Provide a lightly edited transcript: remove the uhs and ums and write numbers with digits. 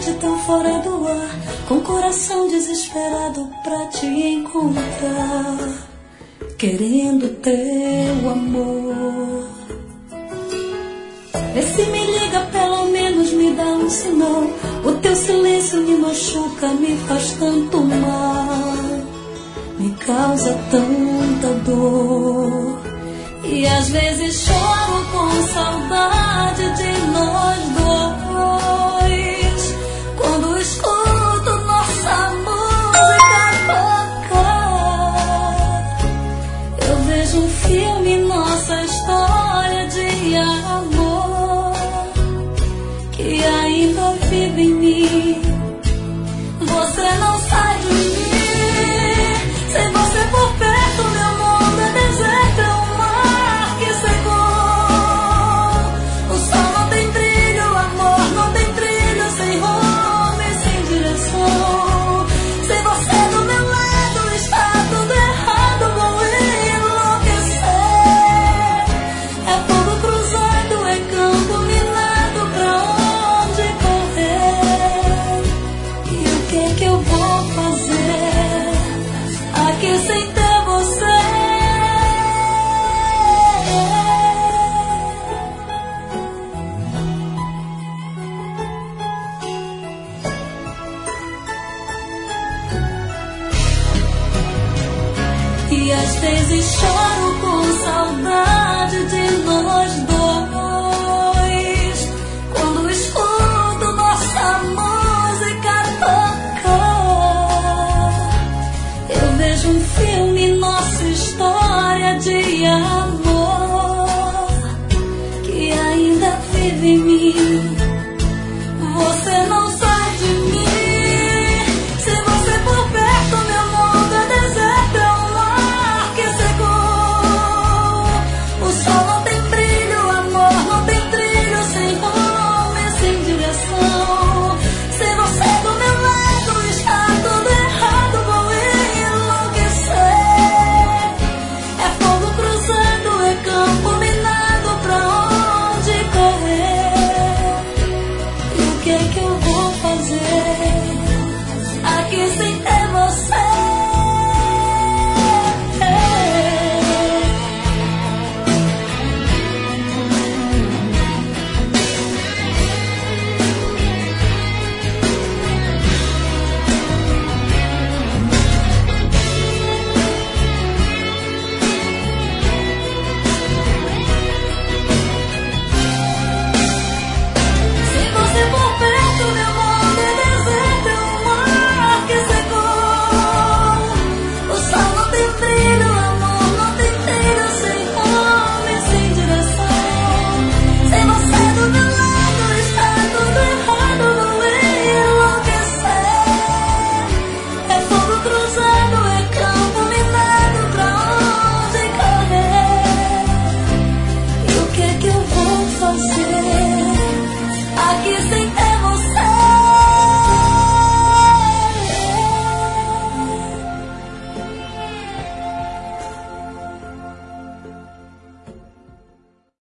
noite tão fora do ar, com coração desesperado pra te encontrar, querendo teu amor. Vê se me liga, pelo menos me dá um sinal. O teu silêncio me machuca, me faz tanto mal, me causa tanta dor. E às vezes